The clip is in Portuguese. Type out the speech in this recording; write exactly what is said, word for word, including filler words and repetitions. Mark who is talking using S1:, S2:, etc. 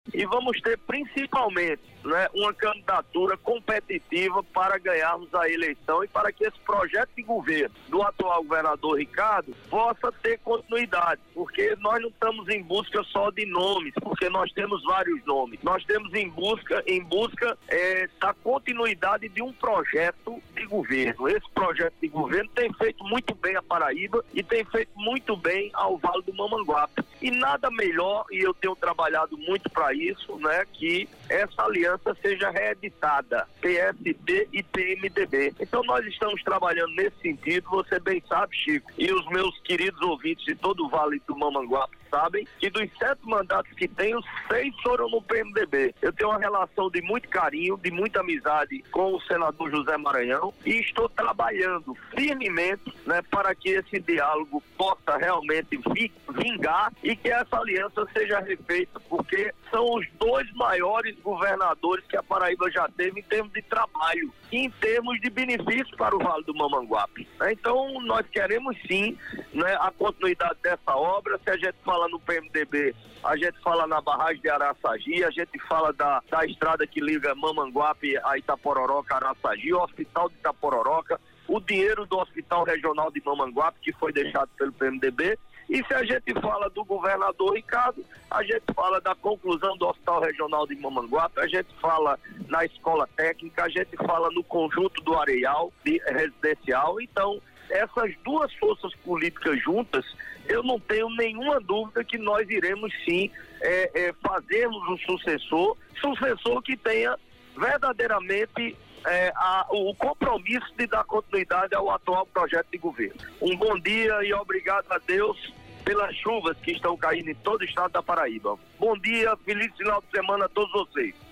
S1: E vamos ter principalmente, né, uma candidatura competitiva para ganharmos a eleição e para que esse projeto de governo do atual governador Ricardo possa ter continuidade, porque nós não estamos em busca só de nomes, porque nós temos vários nomes. Nós temos em busca, em busca é, da continuidade de um projeto de governo. Esse projeto de governo tem feito muito bem a Paraíba e tem feito muito bem ao Vale do Mamanguape. E nada melhor, e eu tenho trabalhado muito para isso, né, que essa aliança seja reeditada, P S B e P M D B. Então nós estamos trabalhando nesse sentido, você bem sabe, Chico, e os meus queridos ouvintes de todo o Vale do Mamanguape sabem que dos sete mandatos que tenho, seis foram no P M D B. Eu tenho uma relação de muito carinho, de muita amizade com o senador José Maranhão e estou trabalhando firmemente, né, para que esse diálogo possa realmente vingar e que essa aliança seja refeita, porque são os dois maiores governadores que a Paraíba já teve em termos de trabalho e em termos de benefícios para o Vale do Mamanguape. Então nós queremos sim, né, a continuidade dessa obra. Se a gente fala no P M D B, a gente fala na barragem de Araçagi, a gente fala da, da estrada que liga Mamanguape a Itapororoca, Araçagi, o Hospital de Itapororoca, o dinheiro do Hospital Regional de Mamanguape, que foi deixado pelo P M D B. E se a gente fala do governador Ricardo, a gente fala da conclusão do Hospital Regional de Mamanguape, a gente fala na escola técnica, a gente fala no conjunto do areal de, residencial. Então, essas duas forças políticas juntas, eu não tenho nenhuma dúvida que nós iremos sim é, é, fazermos um sucessor, sucessor que tenha verdadeiramente É, a, o compromisso de dar continuidade ao atual projeto de governo. Um bom dia e obrigado a Deus pelas chuvas que estão caindo em todo o estado da Paraíba. Bom dia, feliz final de semana a todos vocês.